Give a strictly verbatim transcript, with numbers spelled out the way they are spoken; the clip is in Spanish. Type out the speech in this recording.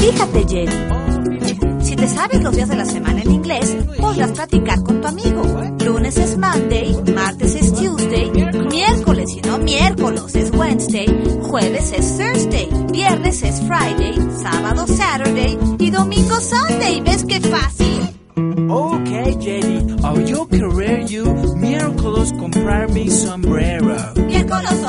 Fíjate, Jenny, si te sabes los días de la semana en inglés, podrás platicar con tu amigo. Lunes es Monday, martes es Tuesday, miércoles y no miércoles es Wednesday, jueves es Thursday, viernes es Friday, sábado Saturday y domingo Sunday. ¿Ves qué fácil? Okay, Jenny, I'll you career you miércoles comprar mi sombrero. Miércoles